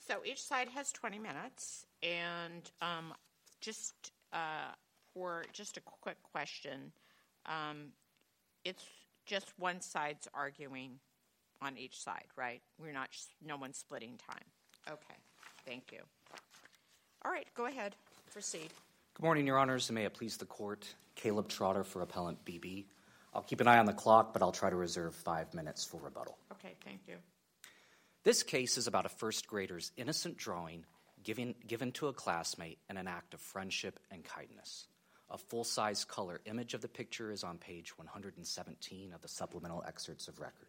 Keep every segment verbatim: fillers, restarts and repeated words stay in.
So each side has twenty minutes, and um, just uh, for just a quick question, um, it's just one side's arguing on each side, right? We're not, no one's splitting time. Okay, thank you. All right, go ahead, proceed. Good morning, Your Honors, and may it please the Court. Caleb Trotter for Appellant B B. I'll keep an eye on the clock, but I'll try to reserve five minutes for rebuttal. Okay, thank you. This case is about a first grader's innocent drawing given, given to a classmate in an act of friendship and kindness. A full-size color image of the picture is on page one hundred seventeen of the supplemental excerpts of record.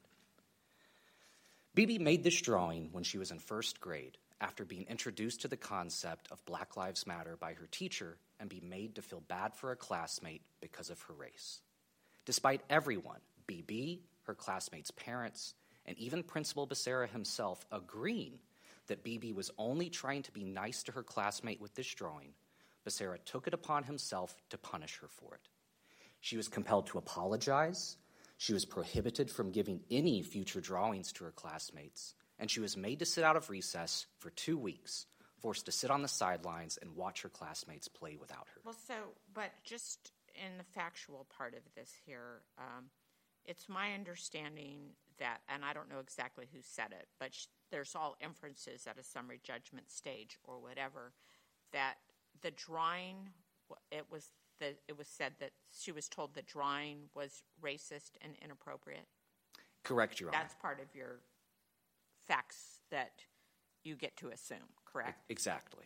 B B made this drawing when she was in first grade after being introduced to the concept of Black Lives Matter by her teacher and be made to feel bad for a classmate because of her race. Despite everyone, B B, her classmates' parents, and even Principal Becerra himself agreeing that B B was only trying to be nice to her classmate with this drawing, Becerra took it upon himself to punish her for it. She was compelled to apologize, she was prohibited from giving any future drawings to her classmates, and she was made to sit out of recess for two weeks, forced to sit on the sidelines and watch her classmates play without her. Well, so, but just in the factual part of this here, um, it's my understanding that, and I don't know exactly who said it, but sh- there's all inferences at a summary judgment stage or whatever, that the drawing, it was the, it was said that she was told the drawing was racist and inappropriate? Correct, Your Honor. That's part of your facts that you get to assume, correct? Exactly.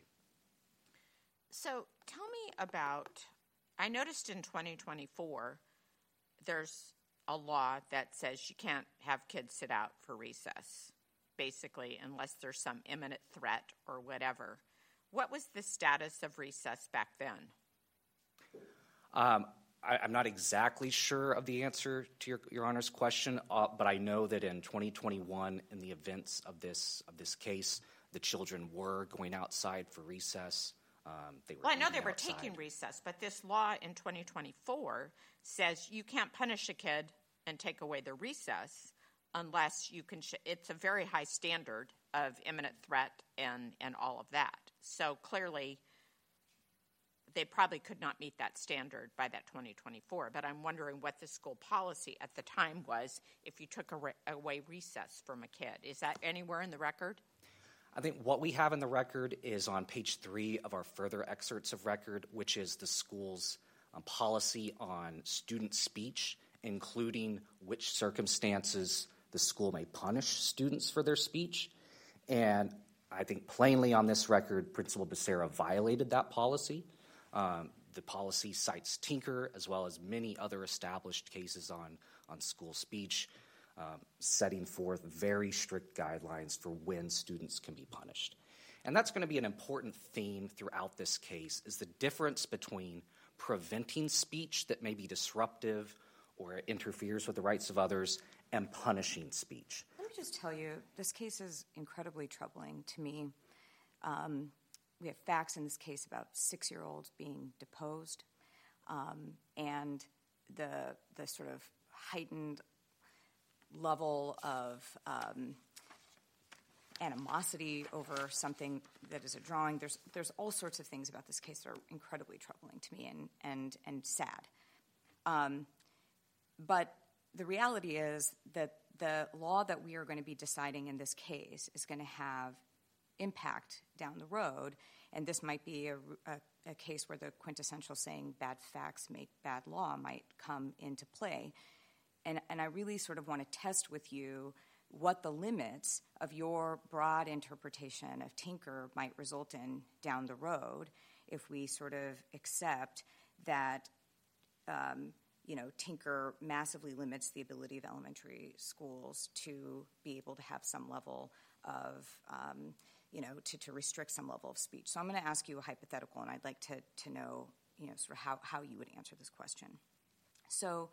So tell me about, I noticed in twenty twenty-four, there's a law that says you can't have kids sit out for recess, basically, unless there's some imminent threat or whatever. What was the status of recess back then? Um, I, I'm not exactly sure of the answer to your, your Honor's question, uh, but I know that in twenty twenty-one, in the events of this of this case, the children were going outside for recess. Um, they were well, I know they were outside. taking recess, but this law in twenty twenty-four says you can't punish a kid and take away their recess unless you can. Sh- it's a very high standard of imminent threat and, and all of that. So clearly, they probably could not meet that standard by that twenty twenty-four. But I'm wondering what the school policy at the time was if you took a re- away recess from a kid. Is that anywhere in the record? I think what we have in the record is on page three of our further excerpts of record, which is the school's um, policy on student speech, including which circumstances the school may punish students for their speech. And I think plainly on this record, Principal Becerra violated that policy. Um, the policy cites Tinker as well as many other established cases on, on school speech, Um, setting forth very strict guidelines for when students can be punished. And that's going to be an important theme throughout this case, is the difference between preventing speech that may be disruptive or interferes with the rights of others and punishing speech. Let me just tell you, this case is incredibly troubling to me. Um, we have facts in this case about six-year-olds being deposed um, and the the sort of heightened level of um, animosity over something that is a drawing. There's there's all sorts of things about this case that are incredibly troubling to me and and and sad. Um, but the reality is that the law that we are going to be deciding in this case is going to have impact down the road, and this might be a, a, a case where the quintessential saying "bad facts make bad law" might come into play. And, and I really sort of want to test with you what the limits of your broad interpretation of Tinker might result in down the road if we sort of accept that, um, you know, Tinker massively limits the ability of elementary schools to be able to have some level of, um, you know, to, to restrict some level of speech. So I'm going to ask you a hypothetical, and I'd like to, to know, you know, sort of how, how you would answer this question. So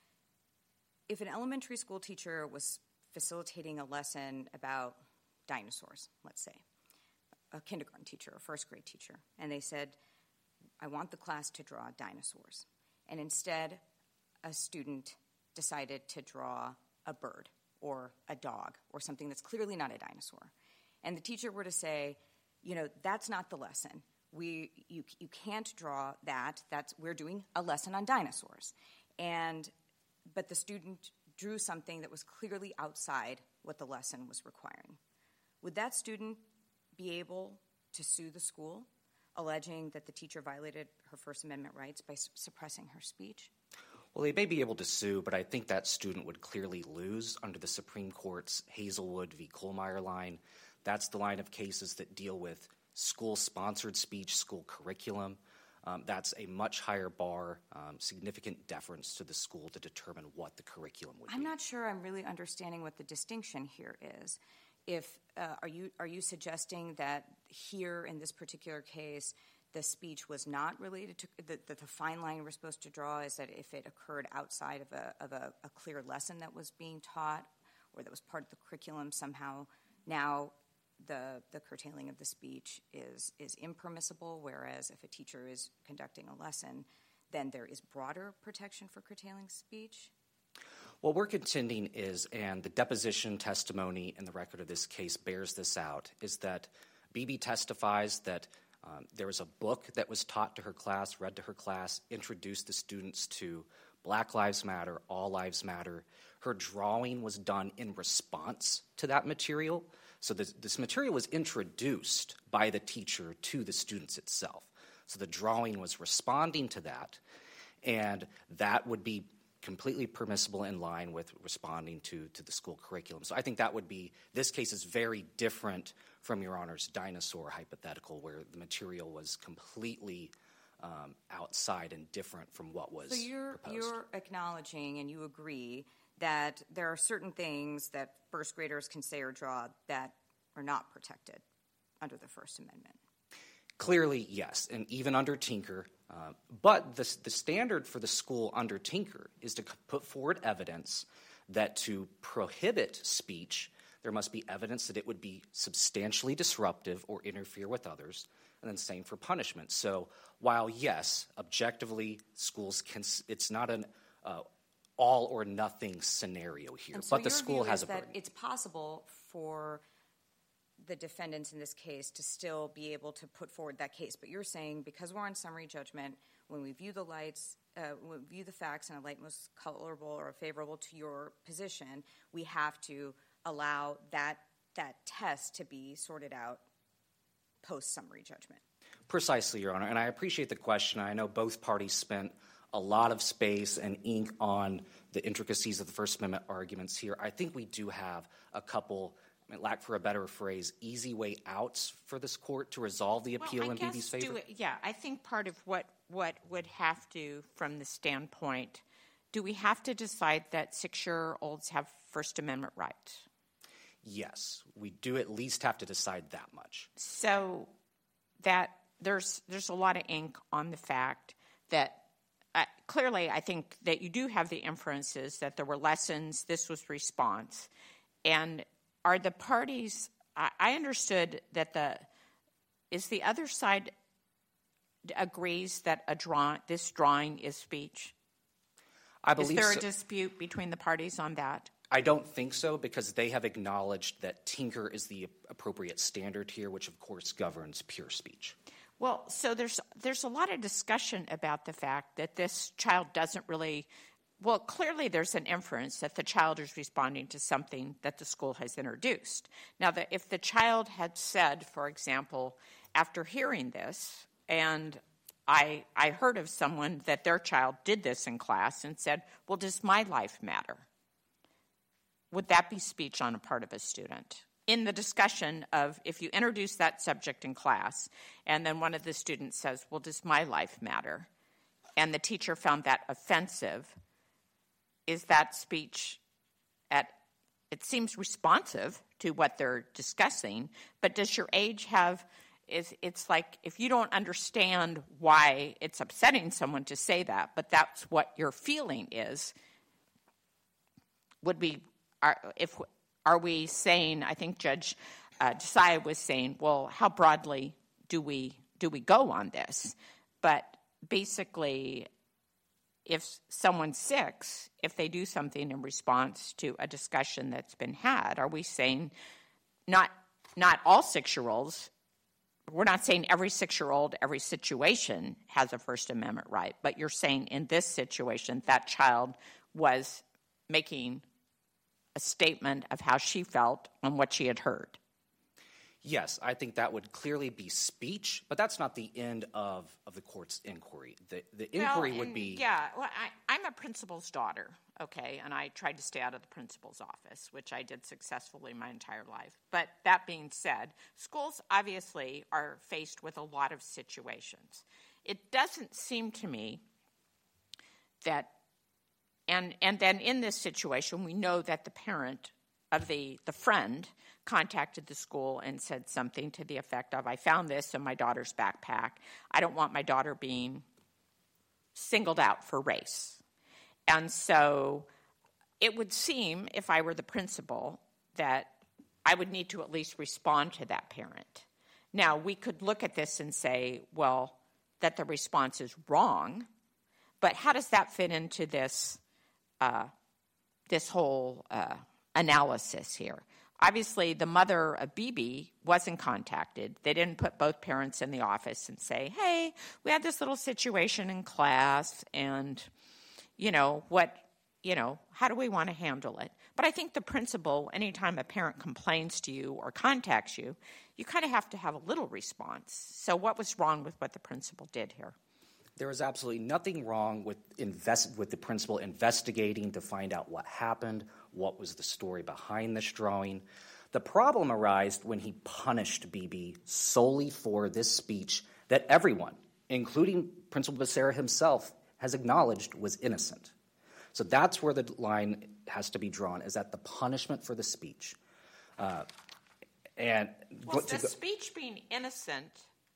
if an elementary school teacher was facilitating a lesson about dinosaurs, let's say, a kindergarten teacher, a first grade teacher, and they said, I want the class to draw dinosaurs. And instead, a student decided to draw a bird or a dog or something that's clearly not a dinosaur. and the teacher were to say, you know, that's not the lesson. We, you, you can't draw that. That's, we're doing a lesson on dinosaurs. And, but the student drew something that was clearly outside what the lesson was requiring. Would that student be able to sue the school, alleging that the teacher violated her First Amendment rights by su- suppressing her speech? Well, they may be able to sue, but I think that student would clearly lose under the Supreme Court's Hazelwood v. Kohlmeyer line. That's the line of cases that deal with school-sponsored speech, school curriculum. Um, that's a much higher bar, um, significant deference to the school to determine what the curriculum would I'm be. not sure I'm really understanding what the distinction here is. If uh, are you are you suggesting that here in this particular case, the speech was not related to that the, the fine line we're supposed to draw is that if it occurred outside of a of a, a clear lesson that was being taught or that was part of the curriculum somehow now the the curtailing of the speech is is impermissible, whereas if a teacher is conducting a lesson, then there is broader protection for curtailing speech? What we're contending is, and the deposition testimony in the record of this case bears this out, is that Beebe testifies that um, there was a book that was taught to her class, read to her class, introduced the students to Black Lives Matter, All Lives Matter. Her drawing was done in response to that material. So this, this material was introduced by the teacher to the students itself. So the drawing was responding to that, and that would be completely permissible in line with responding to, to the school curriculum. So I think that would be, this case is very different from Your Honor's dinosaur hypothetical where the material was completely um, outside and different from what was so you're, proposed. You're acknowledging and you agree that there are certain things that first graders can say or draw that are not protected under the First Amendment. Clearly, yes, and even under Tinker. Uh, but the, the standard for the school under Tinker is to c- put forward evidence that to prohibit speech, there must be evidence that it would be substantially disruptive or interfere with others, and then same for punishment. So while, yes, objectively, schools can, it's not an uh, all or nothing scenario here, and so but the your school view has is a burden. that it's possible for the defendants in this case to still be able to put forward that case. But you're saying because we're on summary judgment, when we view the lights, uh, when we view the facts in a light most colorable or favorable to your position, we have to allow that that test to be sorted out post-summary judgment. Precisely, Your Honor, and I appreciate the question. I know both parties spent a lot of space and ink on the intricacies of the First Amendment arguments here. I think we do have a couple, I mean, lack for a better phrase, easy way outs for this court to resolve the appeal well, in Beebe's favor. Do it, yeah, I think part of what, what would have to, from the standpoint, do we have to decide that six-year-olds have First Amendment rights? Yes, we do at least have to decide that much. So that there's there's a lot of ink on the fact that uh, clearly I think that you do have the inferences that there were lessons, this was response. And are the parties, I, I understood that the, is the other side agrees that a draw, this drawing is speech? I believe Is there so. a dispute between the parties on that? I don't think so, because they have acknowledged that Tinker is the appropriate standard here, which of course governs pure speech. Well, so there's there's a lot of discussion about the fact that this child doesn't really, well, clearly there's an inference that the child is responding to something that the school has introduced. Now, that if the child had said, for example, after hearing this, and I I heard of someone that their child did this in class and said, well, does my life matter? Would that be speech on a part of a student? In the discussion of if you introduce that subject in class and then one of the students says, well, does my life matter? And the teacher found that offensive, is that speech at, it seems responsive to what they're discussing, but does your age have, is it's like if you don't understand why it's upsetting someone to say that, but that's what your feeling is, would be, are, if are we saying, I think Judge uh, Desai was saying, well, how broadly do we do we go on this? But basically, if someone's six, if they do something in response to a discussion that's been had, are we saying not not all six-year-olds, we're not saying every six-year-old, every situation has a First Amendment right, but you're saying in this situation that child was making a statement of how she felt and what she had heard. Yes, I think that would clearly be speech, but that's not the end of, of the court's inquiry. The, the inquiry well, would be... Yeah, well, I, I'm a principal's daughter, okay, and I tried to stay out of the principal's office, which I did successfully my entire life. But that being said, schools obviously are faced with a lot of situations. It doesn't seem to me that... And, and then in this situation, we know that the parent of the, the friend contacted the school and said something to the effect of, I found this in my daughter's backpack. I don't want my daughter being singled out for race. And so it would seem, if I were the principal, that I would need to at least respond to that parent. Now, we could look at this and say, well, that the response is wrong, but how does that fit into this, uh, this whole uh, analysis here? Obviously, the mother of B B wasn't contacted. They didn't put both parents in the office and say, hey, we had this little situation in class, and, you know, what, you know, how do we want to handle it? But I think the principal, anytime a parent complains to you or contacts you, you kind of have to have a little response. So what was wrong with what the principal did here? There was absolutely nothing wrong with invest, with the principal investigating to find out what happened, what was the story behind this drawing. The problem arose when he punished B B solely for this speech that everyone, including Principal Becerra himself, has acknowledged was innocent. So that's where the line has to be drawn, is that the punishment for the speech. Uh, and well, to the go- speech being innocent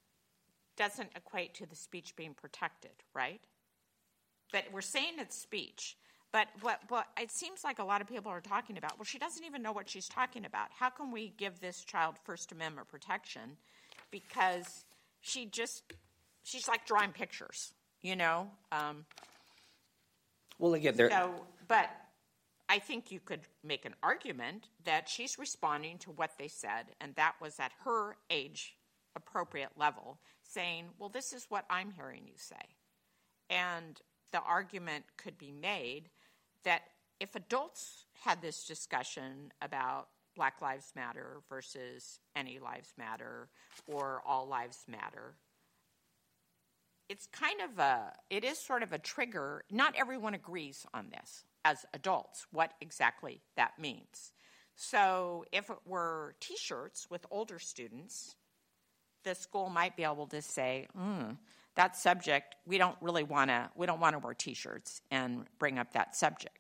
doesn't equate to the speech being protected, right? But we're saying it's speech. But what, what it seems like a lot of people are talking about, well, she doesn't even know what she's talking about. How can we give this child First Amendment protection? Because she just, she's like drawing pictures, you know? Um, well, again, there... So, but I think you could make an argument that she's responding to what they said, and that was at her age appropriate level, saying, well, this is what I'm hearing you say. And the argument could be made that if adults had this discussion about Black Lives Matter versus Any Lives Matter or All Lives Matter, it's kind of a, it is sort of a trigger. Not everyone agrees on this as adults, what exactly that means. So if it were T-shirts with older students, the school might be able to say, mm, that subject, we don't really want to, we don't want to wear T-shirts and bring up that subject.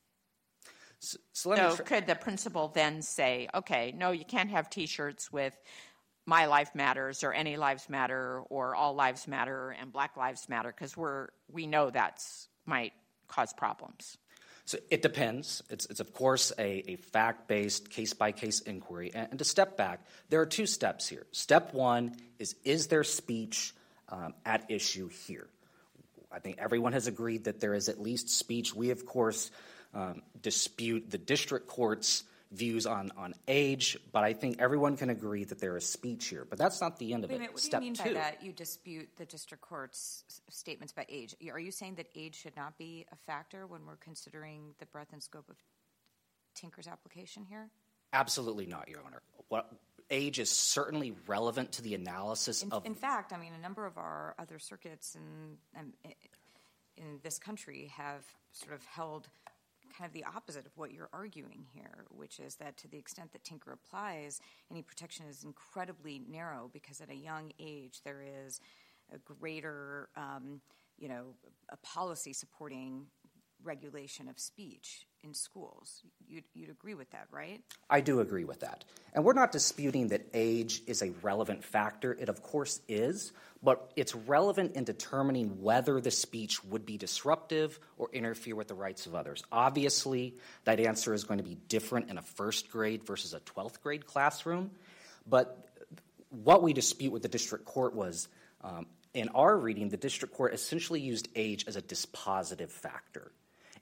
So, so, so tr- could the principal then say, okay, no, you can't have T-shirts with My Life Matters or Any Lives Matter or All Lives Matter and Black Lives Matter, because we're we know that's might cause problems. So it depends. It's, it's of course, a, a fact-based, case-by-case inquiry. And, and to step back, there are two steps here. Step one is, is there speech um, at issue here? I think everyone has agreed that there is at least speech. We, of course, um, dispute the district court's views on, on age, but I think everyone can agree that there is speech here. But that's not the end of Wait it. a minute, what Step do you mean two. by that? You dispute the district court's s- statements about age. Are you saying that age should not be a factor when we're considering the breadth and scope of Tinker's application here? Absolutely not, Your Honor. What, age is certainly relevant to the analysis In, of... in fact, I mean, a number of our other circuits in, in, in this country have sort of held kind of the opposite of what you're arguing here, which is that to the extent that Tinker applies, any protection is incredibly narrow because at a young age there is a greater, um, you know, a policy supporting regulation of speech in schools. You'd, you'd agree with that, right? I do agree with that. And we're not disputing that age is a relevant factor. It, of course, is, but it's relevant in determining whether the speech would be disruptive or interfere with the rights of others. Obviously, that answer is going to be different in a first grade versus a twelfth grade classroom, but what we dispute with the district court was, um, in our reading, the district court essentially used age as a dispositive factor.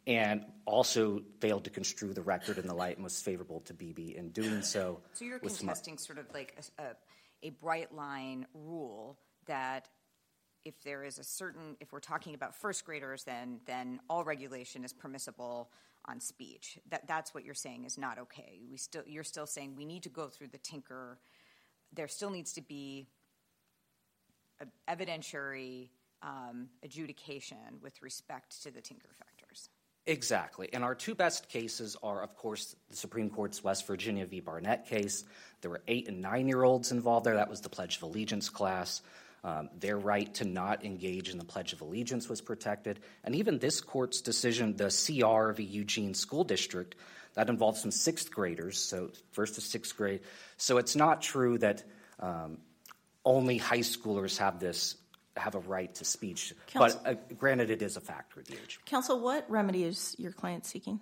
and also failed to construe the record in the light most favorable to B B in doing so. So you're with contesting sort of like a, a, a bright line rule that if there is a certain, if we're talking about first graders, then then all regulation is permissible on speech. That that's what you're saying is not okay. We still, you're still saying we need to go through the Tinker. There still needs to be an evidentiary um, adjudication with respect to the Tinker factors. Exactly. And our two best cases are, of course, the Supreme Court's West Virginia v. Barnett case. There were eight and nine-year-olds involved there. That was the Pledge of Allegiance class. Um, their right to not engage in the Pledge of Allegiance was protected. And even this court's decision, the C R v. Eugene School District, that involved some sixth graders, so first to sixth grade. So it's not true that um, only high schoolers have this have a right to speech. Counsel, but uh, granted, it is a factor of the age. Counsel, what remedy is your client seeking?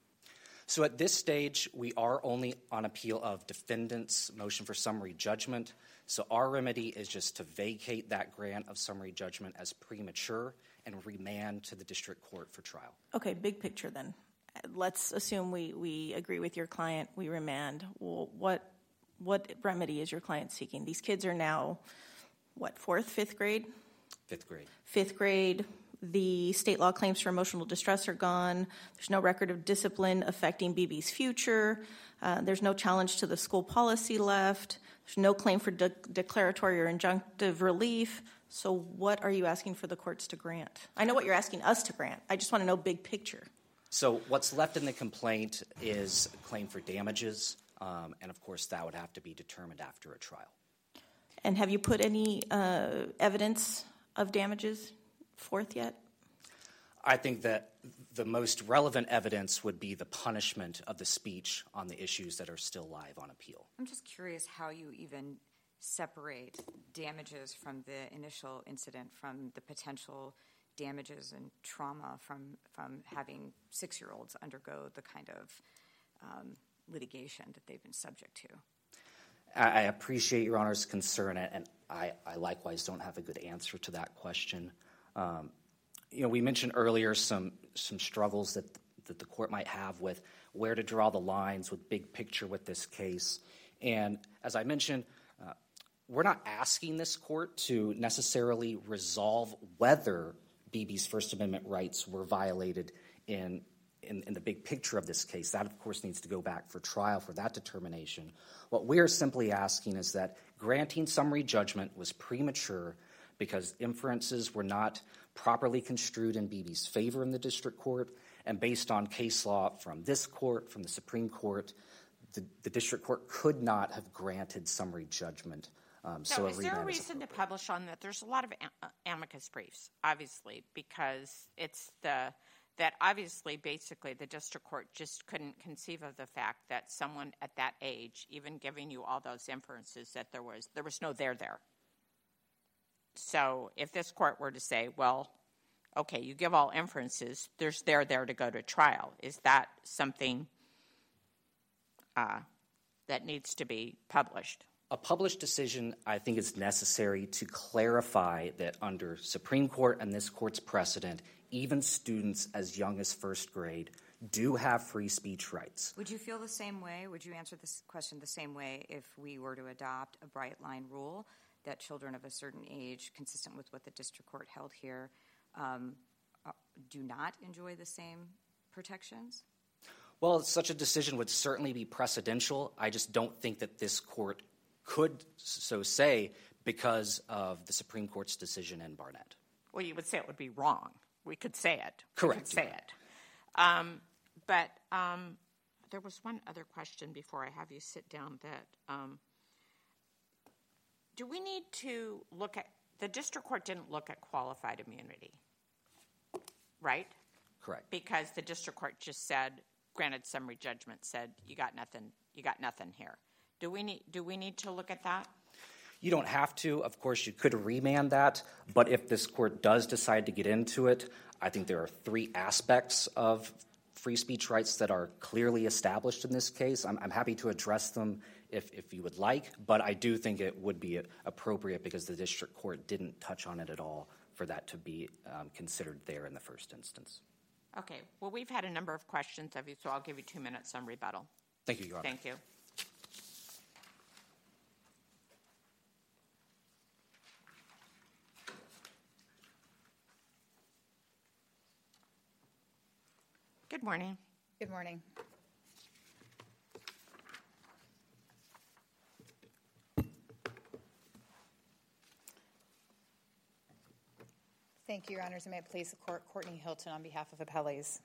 So at this stage, we are only on appeal of defendant's motion for summary judgment. So our remedy is just to vacate that grant of summary judgment as premature and remand to the district court for trial. Okay, big picture then. Let's assume we, we agree with your client, we remand. Well, what what remedy is your client seeking? These kids are now, what, fourth, fifth grade? Fifth grade. Fifth grade. The state law claims for emotional distress are gone. There's no record of discipline affecting B B's future. Uh, there's no challenge to the school policy left. There's no claim for de- declaratory or injunctive relief. So what are you asking for the courts to grant? I know what you're asking us to grant. I just want to know big picture. So what's left in the complaint is a claim for damages, um, and of course that would have to be determined after a trial. And have you put any uh, evidence of damages forth yet? I think that the most relevant evidence would be the punishment of the speech on the issues that are still live on appeal. I'm just curious how you even separate damages from the initial incident from the potential damages and trauma from, from having six-year-olds undergo the kind of um, litigation that they've been subject to. I appreciate Your Honor's concern, and I, I likewise don't have a good answer to that question. Um, you know, we mentioned earlier some some struggles that that the court might have with where to draw the lines with big picture with this case. And as I mentioned, uh, we're not asking this court to necessarily resolve whether B B's First Amendment rights were violated in In, in the big picture of this case. That, of course, needs to go back for trial for that determination. What we're simply asking is that granting summary judgment was premature because inferences were not properly construed in B B's favor in the district court, and based on case law from this court, from the Supreme Court, the, the district court could not have granted summary judgment. Um, so, so a is there a remand is reason to appropriate. publish on that? There's a lot of am- amicus briefs, obviously, because it's the that obviously, basically, the district court just couldn't conceive of the fact that someone at that age, even giving you all those inferences, that there was there was no there there. So if this court were to say, well, okay, you give all inferences, there's there there to go to trial, is that something uh, that needs to be published? A published decision, I think, is necessary to clarify that under Supreme Court and this court's precedent, even students as young as first grade do have free speech rights. Would you feel the same way? Would you answer this question the same way if we were to adopt a bright line rule that children of a certain age, consistent with what the district court held here, um, do not enjoy the same protections? Well, such a decision would certainly be precedential. I just don't think that this court could so say because of the Supreme Court's decision in Barnett. Well, you would say it would be wrong. We could say it. Correct. We could say it. Um, but um, there was one other question before I have you sit down that um, do we need to look at, the district court didn't look at qualified immunity, right? Correct. Because the district court just said, granted summary judgment, said you got nothing, you got nothing here. Do we need do we need to look at that? You don't have to. Of course, you could remand that. But if this court does decide to get into it, I think there are three aspects of free speech rights that are clearly established in this case. I'm, I'm happy to address them if, if you would like, but I do think it would be appropriate because the district court didn't touch on it at all for that to be um, considered there in the first instance. Okay. Well, we've had a number of questions of you, so I'll give you two minutes on rebuttal. Thank you, Your Honor. Thank you. Good morning. Good morning. Thank you, Your Honors, and may it please the Court, Courtney Hilton on behalf of appellees.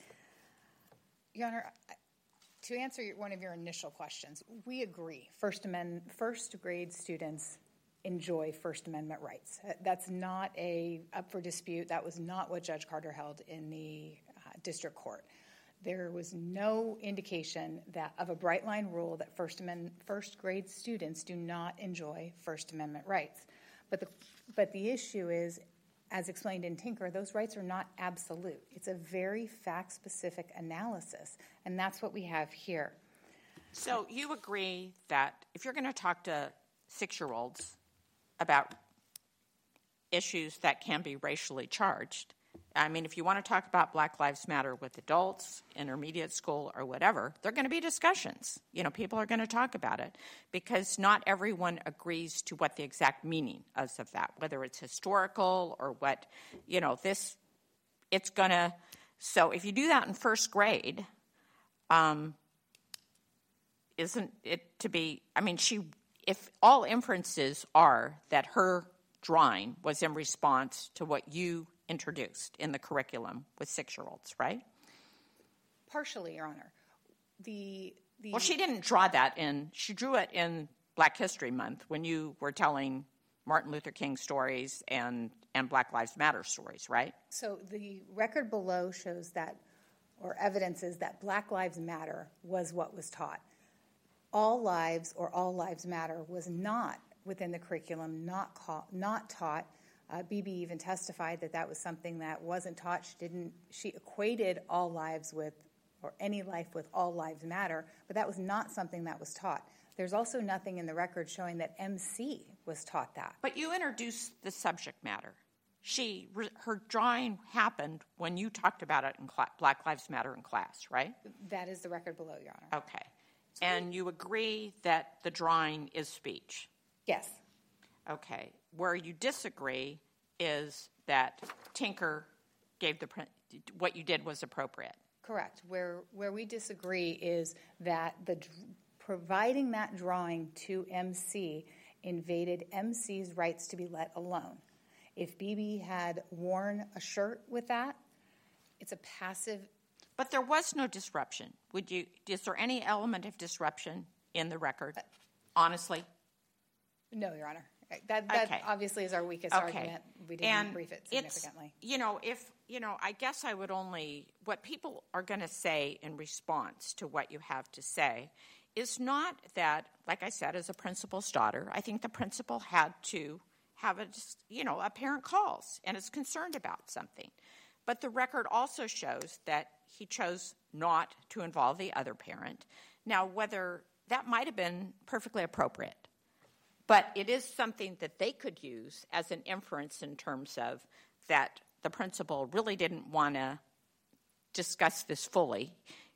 Your Honor, to answer your, one of your initial questions, we agree First Amendment, first grade students enjoy First Amendment rights. That's not a up for dispute. That was not what Judge Carter held in the uh, district court. There was no indication that of a bright line rule that First Amendment, first grade students do not enjoy First Amendment rights. But the but the issue is, as explained in Tinker, those rights are not absolute. It's a very fact-specific analysis, and that's what we have here. So you agree that if you're going to talk to six-year-olds about issues that can be racially charged, I mean, if you want to talk about Black Lives Matter with adults, intermediate school, or whatever, there are going to be discussions. You know, people are going to talk about it because not everyone agrees to what the exact meaning is of that, whether it's historical or what, you know, this, it's going to, so if you do that in first grade, um, isn't it to be, I mean, she, if all inferences are that her drawing was in response to what you introduced in the curriculum with six-year-olds, right? Partially, Your Honor. The, the Well, she didn't draw that in. She drew it in Black History Month when you were telling Martin Luther King stories and, and Black Lives Matter stories, right? So the record below shows that, or evidences that Black Lives Matter was what was taught. All lives or all lives matter was not within the curriculum, not, call, not taught. Uh, Bibi even testified that that was something that wasn't taught. She didn't. She equated all lives with, or any life with all lives matter, but that was not something that was taught. There's also nothing in the record showing that M C was taught that. But you introduced the subject matter. She, her drawing happened when you talked about it in cl- Black Lives Matter in class, right? That is the record below, Your Honor. Okay. And you agree that the drawing is speech? Yes. Okay. Where you disagree is that Tinker gave the what you did was appropriate. Correct. Where where we disagree is that the providing that drawing to M C invaded M C's rights to be let alone. If Bibi had worn a shirt with that, it's a passive. But there was no disruption. Would you? Is there any element of disruption in the record? Honestly. No, Your Honor. That, that okay. obviously is our weakest okay. argument. We didn't and brief it significantly. It's, you know, if, you know, I guess I would only, what people are going to say in response to what you have to say is not that, like I said, as a principal's daughter, I think the principal had to have a, you know, a parent calls and is concerned about something. But the record also shows that he chose not to involve the other parent. Now, whether that might have been perfectly appropriate, but it is something that they could use as an inference in terms of that the principal really didn't want to discuss this fully.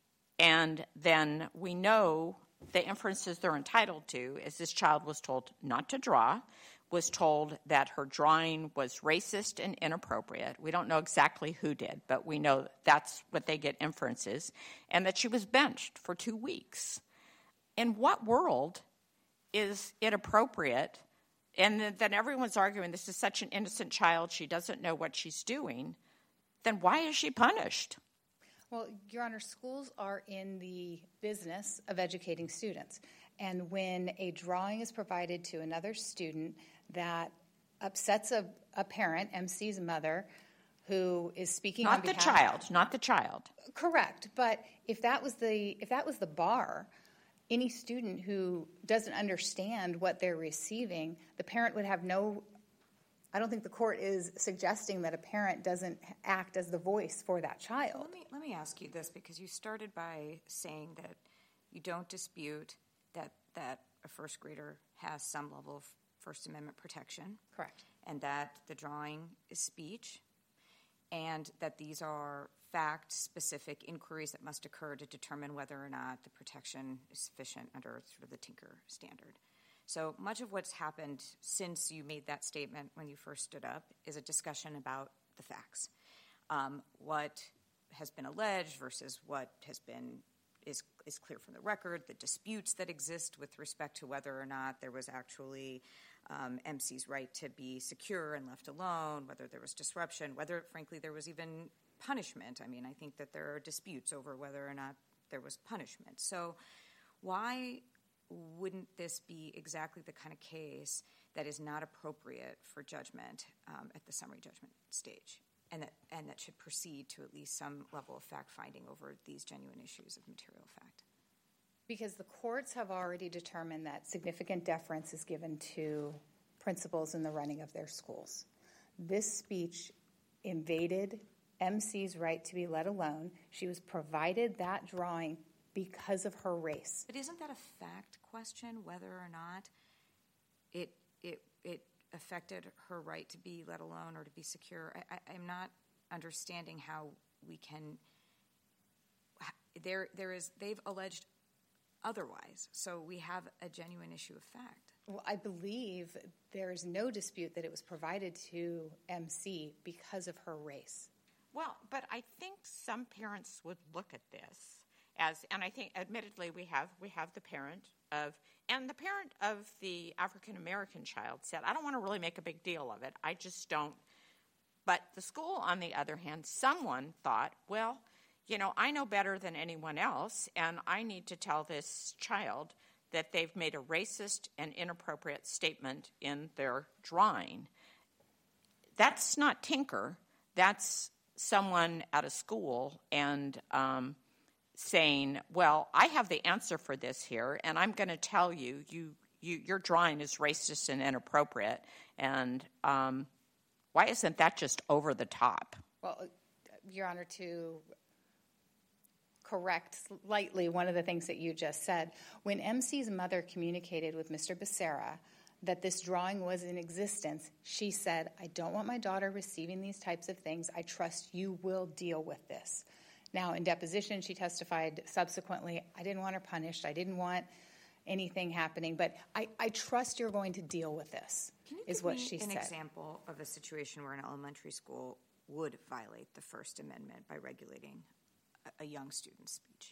And then we know the inferences they're entitled to is this child was told not to draw, was told that her drawing was racist and inappropriate. We don't know exactly who did, but we know that's what they get inferences, and that she was benched for two weeks. In what world is it appropriate? And then everyone's arguing this is such an innocent child, she doesn't know what she's doing. Then why is she punished? Well, Your Honor, schools are in the business of educating students. And when a drawing is provided to another student that upsets a, a parent, M C's mother, who is speaking not on behalf... Not the child, not the child. Correct. But if that was the if that was the bar, any student who doesn't understand what they're receiving, the parent would have no... I don't think the court is suggesting that a parent doesn't act as the voice for that child. Let me, let me ask you this, because you started by saying that you don't dispute that, that a first grader has some level of First Amendment protection. Correct. And that the drawing is speech, and that these are fact-specific inquiries that must occur to determine whether or not the protection is sufficient under sort of the Tinker standard. So much of what's happened since you made that statement when you first stood up is a discussion about the facts. Um, what has been alleged versus what has been is is clear from the record, the disputes that exist with respect to whether or not there was actually um, M C's right to be secure and left alone, whether there was disruption, whether, frankly, there was even punishment. I mean, I think that there are disputes over whether or not there was punishment. So why wouldn't this be exactly the kind of case that is not appropriate for judgment um, at the summary judgment stage, and that and that should proceed to at least some level of fact-finding over these genuine issues of material fact? Because the courts have already determined that significant deference is given to principals in the running of their schools. This speech invaded M C's right to be let alone. She was provided that drawing because of her race. But isn't that a fact question, whether or not it it it affected her right to be let alone or to be secure? I, I, I'm not understanding how we can. There there is they've alleged otherwise, so we have a genuine issue of fact. Well, I believe there is no dispute that it was provided to M C because of her race. Well, but I think some parents would look at this as, and I think, admittedly, we have we have the parent of, and the parent of the African American child said, I don't want to really make a big deal of it. I just don't. But the school, on the other hand, someone thought, well, you know, I know better than anyone else, and I need to tell this child that they've made a racist and inappropriate statement in their drawing. That's not Tinker. That's someone at a school and um, saying, well, I have the answer for this here, and I'm going to tell you, you, you, your drawing is racist and inappropriate. And um, why isn't that just over the top? Well, Your Honor, to correct slightly one of the things that you just said, when M C's mother communicated with Mister Becerra that this drawing was in existence, she said, I don't want my daughter receiving these types of things. I trust you will deal with this. Now, in deposition, she testified subsequently, I didn't want her punished. I didn't want anything happening, but I, I trust you're going to deal with this, Can you is give what me she an said. example of a situation where an elementary school would violate the First Amendment by regulating a, a young student's speech?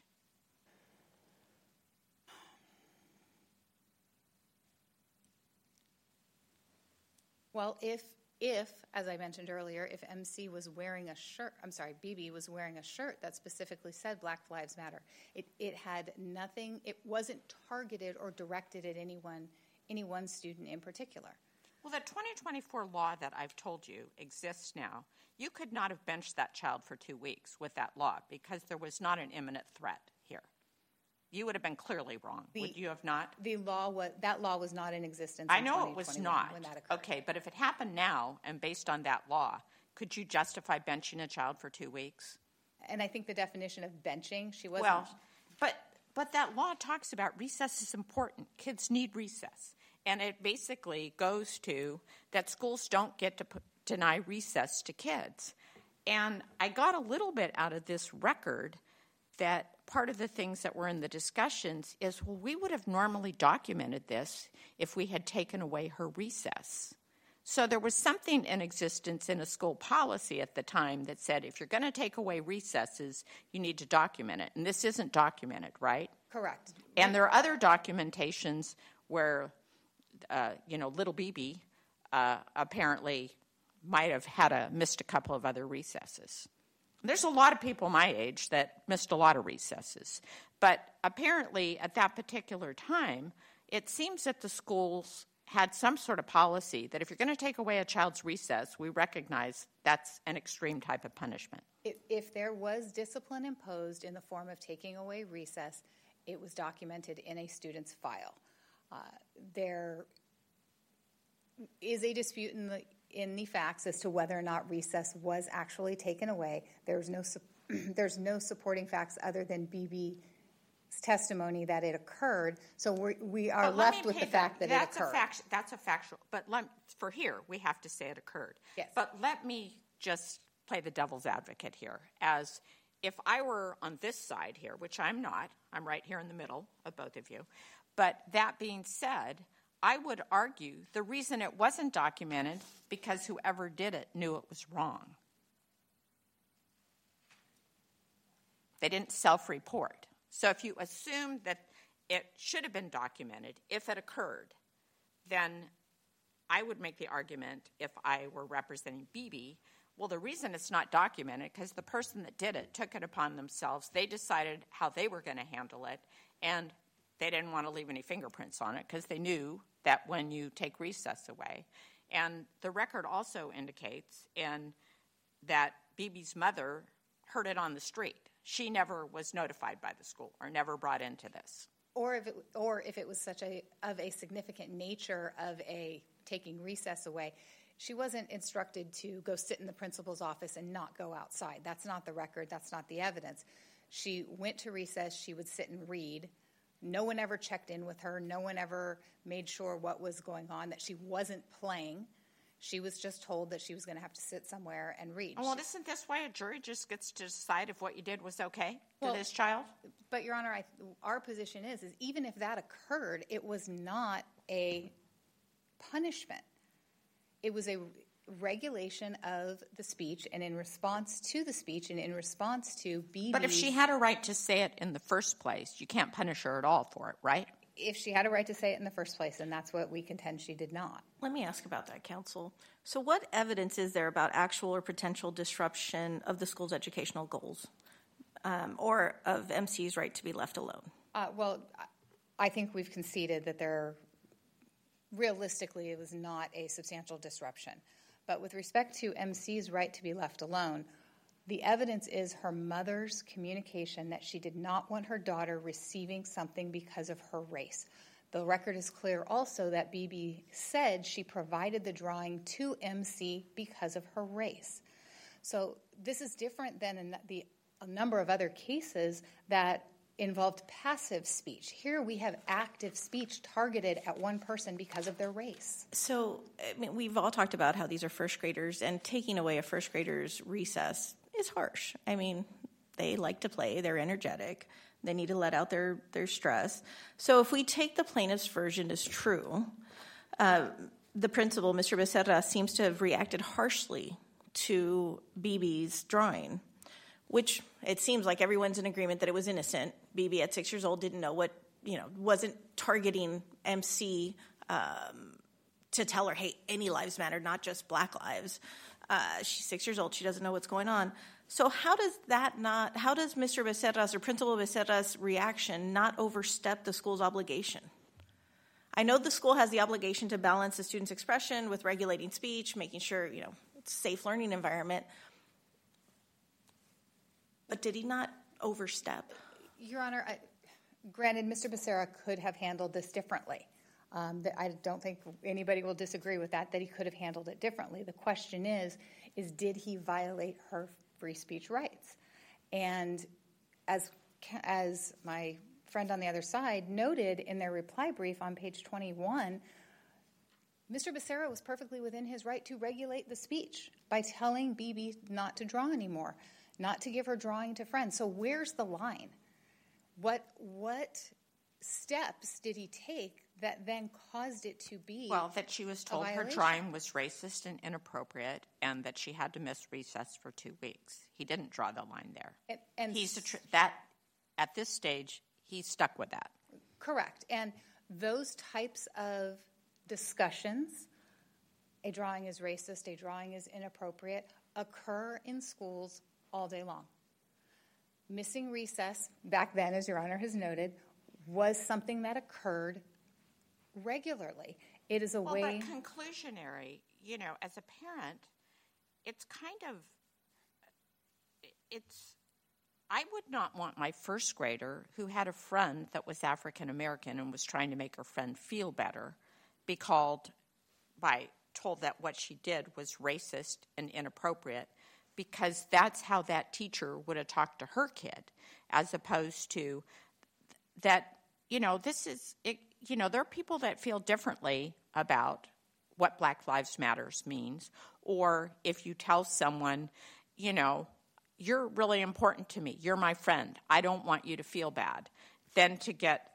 Well, if, if, as I mentioned earlier, if M C was wearing a shirt, I'm sorry, B B was wearing a shirt that specifically said Black Lives Matter, it, it had nothing, it wasn't targeted or directed at anyone, any one student in particular. Well, the twenty twenty-four law that I've told you exists now. You could not have benched that child for two weeks with that law because there was not an imminent threat here. You would have been clearly wrong, The, would you have not? The law was, that law was not in existence I in know it was not. when that occurred. Okay, but if it happened now and based on that law, could you justify benching a child for two weeks? And I think the definition of benching, she wasn't. Well, but but that law talks about recess is important. Kids need recess. And it basically goes to that schools don't get to put, deny recess to kids. And I got a little bit out of this record that part of the things that were in the discussions is, well, we would have normally documented this if we had taken away her recess. So there was something in existence in a school policy at the time that said if you're going to take away recesses, you need to document it. And this isn't documented, right? Correct. And there are other documentations where, uh, you know, little B B uh, apparently might have had a, missed a couple of other recesses. There's a lot of people my age that missed a lot of recesses. But apparently at that particular time, it seems that the schools had some sort of policy that if you're going to take away a child's recess, we recognize that's an extreme type of punishment. If, if there was discipline imposed in the form of taking away recess, it was documented in a student's file. Uh, there is a dispute in the in the facts as to whether or not recess was actually taken away. There's no there's no supporting facts other than B B's testimony that it occurred. So we're, we are left with the fact that, that it occurred. A fact, that's a factual. But let, for here, we have to say it occurred. Yes. But let me just play the devil's advocate here, as if I were on this side here, which I'm not, I'm right here in the middle of both of you, but that being said, I would argue the reason it wasn't documented because whoever did it knew it was wrong. They didn't self-report. So if you assume that it should have been documented, if it occurred, then I would make the argument, if I were representing B B, well, the reason it's not documented because the person that did it took it upon themselves. They decided how they were going to handle it, and they didn't want to leave any fingerprints on it because they knew that when you take recess away. And the record also indicates in that B B's mother heard it on the street. She never was notified by the school or never brought into this. Or if it, or if it was such a of a significant nature of a taking recess away, she wasn't instructed to go sit in the principal's office and not go outside. That's not the record. That's not the evidence. She went to recess. She would sit and read. No one ever checked in with her. No one ever made sure what was going on, that she wasn't playing. She was just told that she was going to have to sit somewhere and read. Oh, well, she, isn't this why a jury just gets to decide if what you did was okay well, to this child? But, Your Honor, I, our position is, is even if that occurred, it was not a punishment. It was a regulation of the speech, and in response to the speech and in response to B B. But if she had a right to say it in the first place, you can't punish her at all for it, right? If she had a right to say it in the first place, and that's what we contend she did not. Let me ask about that, counsel. So what evidence is there about actual or potential disruption of the school's educational goals um, or of M C's right to be left alone? Uh, well, I think we've conceded that there, realistically, it was not a substantial disruption. But with respect to M C's right to be left alone, the evidence is her mother's communication that she did not want her daughter receiving something because of her race. The record is clear also that B B said she provided the drawing to M C because of her race. So this is different than in the, a number of other cases that involved passive speech. Here we have active speech targeted at one person because of their race. So I mean, we've all talked about how these are first graders, and taking away a first grader's recess is harsh. I mean, they like to play, they're energetic, they need to let out their, their stress. So if we take the plaintiff's version as true, uh, the principal, Mister Becerra, seems to have reacted harshly to B B's drawing, which it seems like everyone's in agreement that it was innocent. B B at six years old didn't know what, you know, wasn't targeting M C um, to tell her, hey, any lives matter, not just black lives. Uh, she's six years old. She doesn't know what's going on. So how does that not, how does Mister Becerra's or Principal Becerra's reaction not overstep the school's obligation? I know the school has the obligation to balance the student's expression with regulating speech, making sure, you know, it's a safe learning environment. But did he not overstep? Your Honor, I, granted, Mister Becerra could have handled this differently. Um, that I don't think anybody will disagree with that, that he could have handled it differently. The question is, is did he violate her free speech rights? And as as my friend on the other side noted in their reply brief on page twenty-one, Mister Becerra was perfectly within his right to regulate the speech by telling B B not to draw anymore, not to give her drawing to friends. So where's the line? What what steps did he take that then caused it to be Well, that she was told her drawing was racist and inappropriate and that she had to miss recess for two weeks. He didn't draw the line there. And, and he's a tr- that at this stage, he's stuck with that. Correct. And those types of discussions, a drawing is racist, a drawing is inappropriate, occur in schools all day long. Missing recess, back then, as Your Honor has noted, was something that occurred regularly. It is a well, way... Well, but conclusionary, you know, as a parent, it's kind of, it's, I would not want my first grader who had a friend that was African American and was trying to make her friend feel better be called by, told that what she did was racist and inappropriate, because that's how that teacher would have talked to her kid, as opposed to that, you know, this is, it, you know, there are people that feel differently about what Black Lives Matters means, or if you tell someone you know, you're really important to me. You're my friend. I don't want you to feel bad. Then to get,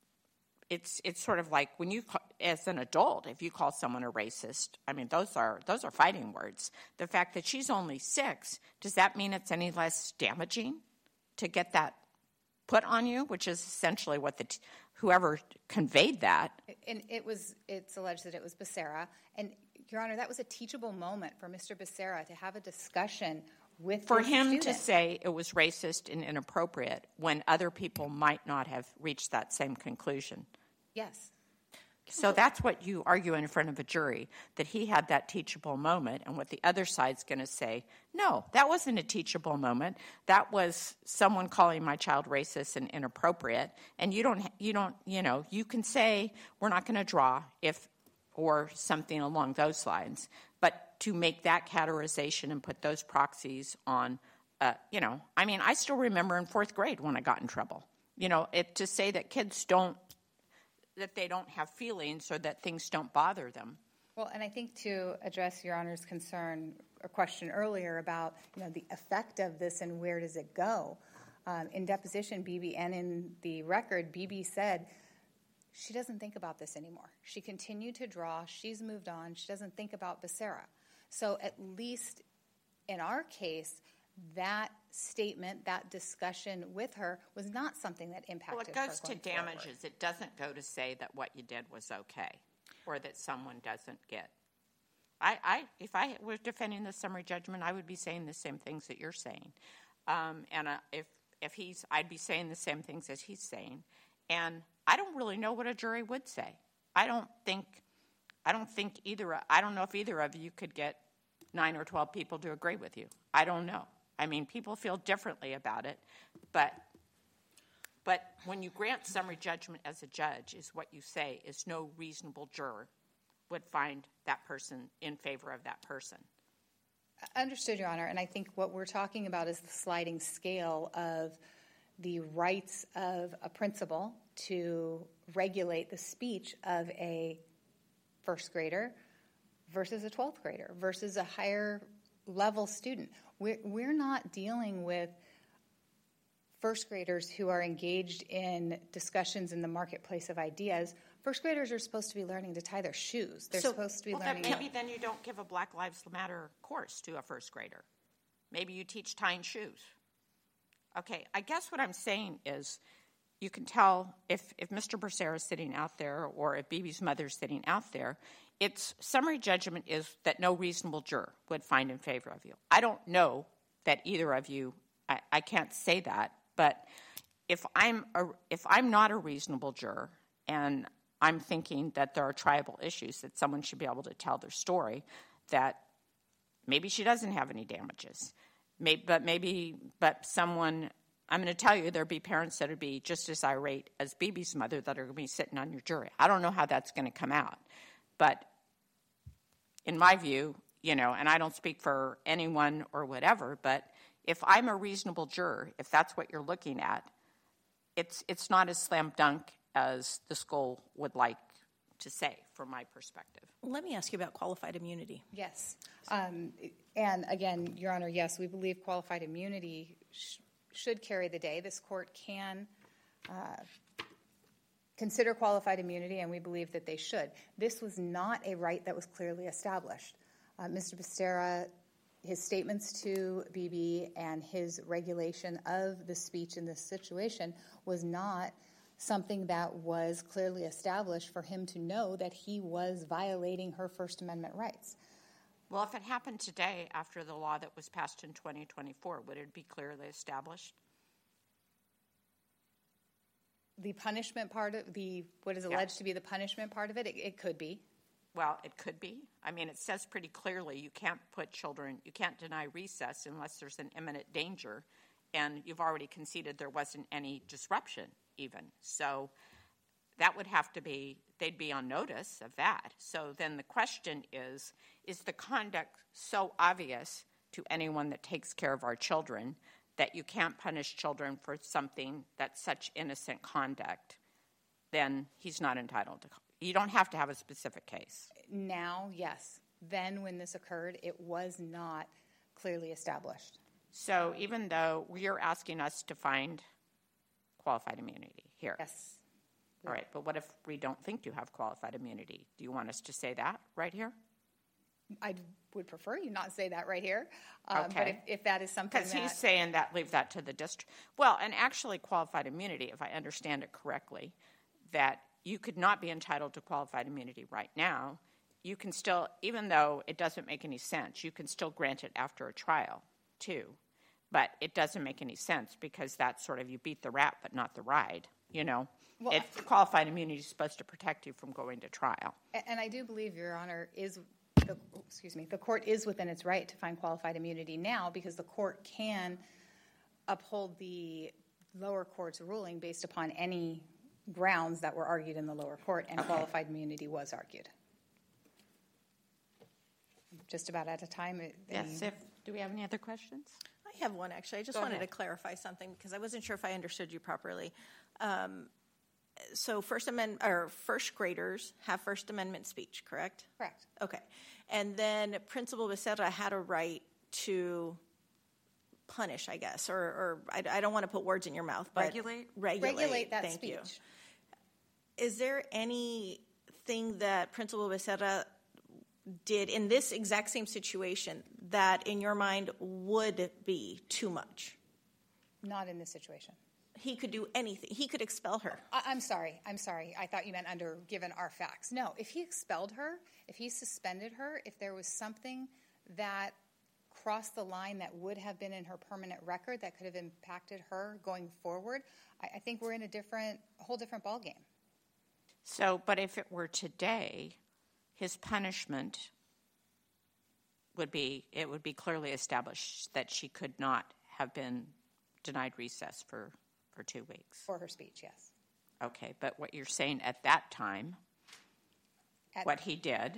it's it's sort of like when you, as an adult, if you call someone a racist, I mean, those are those are fighting words. The fact that she's only six, does that mean it's any less damaging to get that put on you, which is essentially what the, t- whoever conveyed that. And it was, it's alleged that it was Becerra. And, Your Honor, that was a teachable moment for Mister Becerra to have a discussion with For his him student. to say it was racist and inappropriate when other people might not have reached that same conclusion. Yes. So that's what you argue in front of a jury, that he had that teachable moment, and what the other side's going to say, no, that wasn't a teachable moment. That was someone calling my child racist and inappropriate, and you don't, you don't, you know, you can say we're not going to draw if, or something along those lines, but to make that categorization and put those proxies on, uh, you know, I mean, I still remember in fourth grade when I got in trouble. You know, it, to say that kids don't, that they don't have feelings or that things don't bother them. Well, and I think to address Your Honor's concern or question earlier about, you know, the effect of this and where does it go, um, in deposition, B B, and in the record, B B said she doesn't think about this anymore. She continued to draw. She's moved on. She doesn't think about Becerra. So at least in our case, that statement, that discussion with her was not something that impacted her. Well, it goes to going damages. forward. It doesn't go to say that what you did was okay or that someone doesn't get. I, I if I were defending the summary judgment, I would be saying the same things that you're saying. Um, and uh, if, if he's, I'd be saying the same things as he's saying. And I don't really know what a jury would say. I don't think, I don't think either, I don't know if either of you could get nine or twelve people to agree with you. I don't know. I mean, people feel differently about it, but but when you grant summary judgment as a judge, is what you say is no reasonable juror would find that person in favor of that person. Understood, Your Honor. And I think what we're talking about is the sliding scale of the rights of a principal to regulate the speech of a first grader versus a twelfth grader versus a higher level student. We're, we're not dealing with first graders who are engaged in discussions in the marketplace of ideas. First graders are supposed to be learning to tie their shoes. They're So, supposed to be well, learning. Then maybe then you don't give a Black Lives Matter course to a first grader. Maybe you teach tying shoes. Okay, I guess what I'm saying is you can tell if, if Mister Becerra is sitting out there or if B B's mother is sitting out there, its summary judgment is that no reasonable juror would find in favor of you. I don't know that either of you, I, I can't say that, but if I'm a, if I'm not a reasonable juror and I'm thinking that there are tribal issues that someone should be able to tell their story, that maybe she doesn't have any damages, maybe, but maybe, but someone, I'm going to tell you there'd be parents that would be just as irate as B B's mother that are going to be sitting on your jury. I don't know how that's going to come out, but in my view, you know, and I don't speak for anyone or whatever, but if I'm a reasonable juror, if that's what you're looking at, it's it's not as slam dunk as the school would like to say, from my perspective. Let me ask you about qualified immunity. Yes. Um, and again, Your Honor, yes, we believe qualified immunity sh- should carry the day. This court can uh, consider qualified immunity, and we believe that they should. This was not a right that was clearly established. Uh, Mister Becerra, his statements to B B and his regulation of the speech in this situation was not something that was clearly established for him to know that he was violating her First Amendment rights. Well, if it happened today after the law that was passed in twenty twenty-four, would it be clearly established? The punishment part of the, what is alleged yeah. to be the punishment part of it, it, it could be. Well, it could be. I mean, it says pretty clearly you can't put children, you can't deny recess unless there's an imminent danger, and you've already conceded there wasn't any disruption even. So that would have to be, they'd be on notice of that. So then the question is, is the conduct so obvious to anyone that takes care of our children that you can't punish children for something that's such innocent conduct, then he's not entitled to. You don't have to have a specific case. Now, yes. Then when this occurred, it was not clearly established. So even though you're asking us to find qualified immunity here. Yes. All right, but what if we don't think you have qualified immunity? Do you want us to say that right here? I would prefer you not say that right here. Um, Okay. But if, if that is something Because that... he's saying that, leave that to the district. Well, and actually qualified immunity, if I understand it correctly, that you could not be entitled to qualified immunity right now. You can still, even though it doesn't make any sense, you can still grant it after a trial, too. But it doesn't make any sense because that's sort of, you beat the rat but not the ride, you know? Well, It, qualified immunity is supposed to protect you from going to trial. A- And I do believe, Your Honor, is the, excuse me, the court is within its right to find qualified immunity now because the court can uphold the lower court's ruling based upon any grounds that were argued in the lower court, and qualified immunity was argued. Just about out of time. It- Yes, any- if, do we have any other questions? I have one, actually. I just Go wanted ahead. to clarify something because I wasn't sure if I understood you properly. Um, so First Amendment, or first graders have First Amendment speech, correct? Correct. Okay. And then Principal Becerra had a right to punish, I guess, or, or I, I don't want to put words in your mouth, but Regulate? Regulate, Regulate that thank speech. you. Is there anything that Principal Becerra did in this exact same situation that, in your mind, would be too much? Not in this situation. He could do anything. He could expel her. I, I'm sorry. I'm sorry. I thought you meant under given our facts. No, if he expelled her, if he suspended her, if there was something that crossed the line that would have been in her permanent record that could have impacted her going forward, I, I think we're in a different, a whole different ballgame. So, but if it were today, his punishment would be, it would be clearly established that she could not have been denied recess for, for two weeks. For her speech, yes. Okay, but what you're saying at that time, At- what he did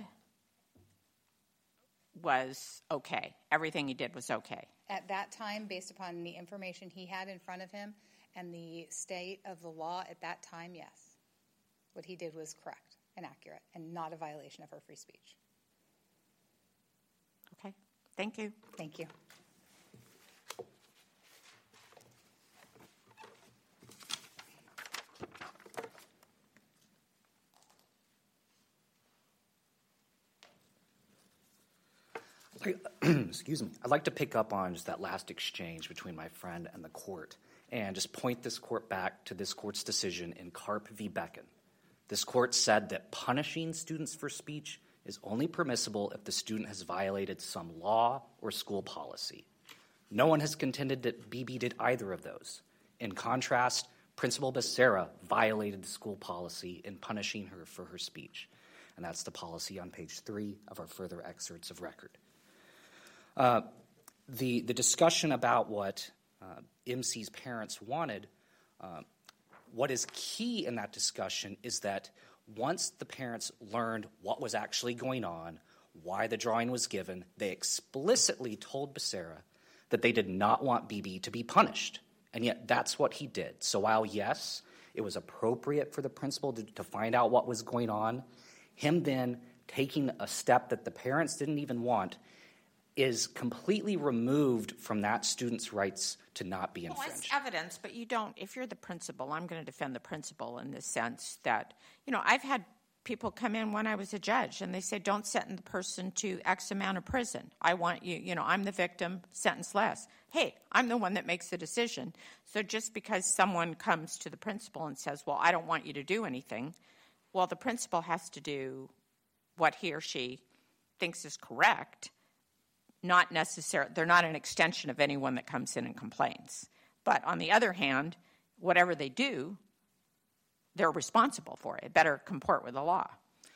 was okay. Everything he did was okay. At that time, based upon the information he had in front of him and the state of the law at that time, yes. What he did was correct and accurate and not a violation of her free speech. Okay, thank you. Thank you. Excuse me. I'd like to pick up on just that last exchange between my friend and the court and just point this court back to this court's decision in Karp v. Becken. This court said that punishing students for speech is only permissible if the student has violated some law or school policy. No one has contended that Bibi did either of those. In contrast, Principal Becerra violated the school policy in punishing her for her speech. And that's the policy on page three of our further excerpts of record. Uh, the, the discussion about what uh, M C's parents wanted, uh, what is key in that discussion is that once the parents learned what was actually going on, why the drawing was given, they explicitly told Becerra that they did not want Bibi to be punished. And yet that's what he did. So while, yes, it was appropriate for the principal to, to find out what was going on, him then taking a step that the parents didn't even want is completely removed from that student's rights to not be Well, infringed. it's evidence, but you don't, if you're the principal, I'm going to defend the principal in the sense that, you know, I've had people come in when I was a judge and they say, don't sentence the person to X amount of prison. I want you, you know, I'm the victim, sentence less. Hey, I'm the one that makes the decision. So just because someone comes to the principal and says, well, I don't want you to do anything, well, the principal has to do what he or she thinks is correct. Not necessarily, they're not an extension of anyone that comes in and complains. But on the other hand, whatever they do, they're responsible for it. It better comport with the law.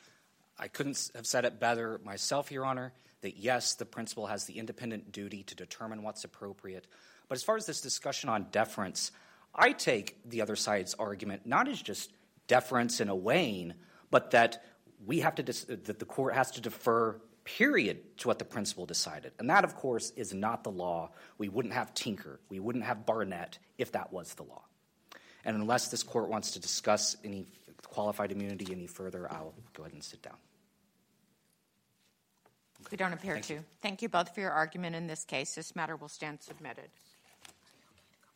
I couldn't have said it better myself, Your Honor, that yes, the principal has the independent duty to determine what's appropriate. But as far as this discussion on deference, I take the other side's argument not as just deference in a weighing, but that we have to dis- that the court has to defer, period, to what the principal decided. And that, of course, is not the law. We wouldn't have Tinker. We wouldn't have Barnett if that was the law. And unless this court wants to discuss any qualified immunity any further, I'll go ahead and sit down. We don't appear Thank to. you. Thank you both for your argument in this case. This matter will stand submitted.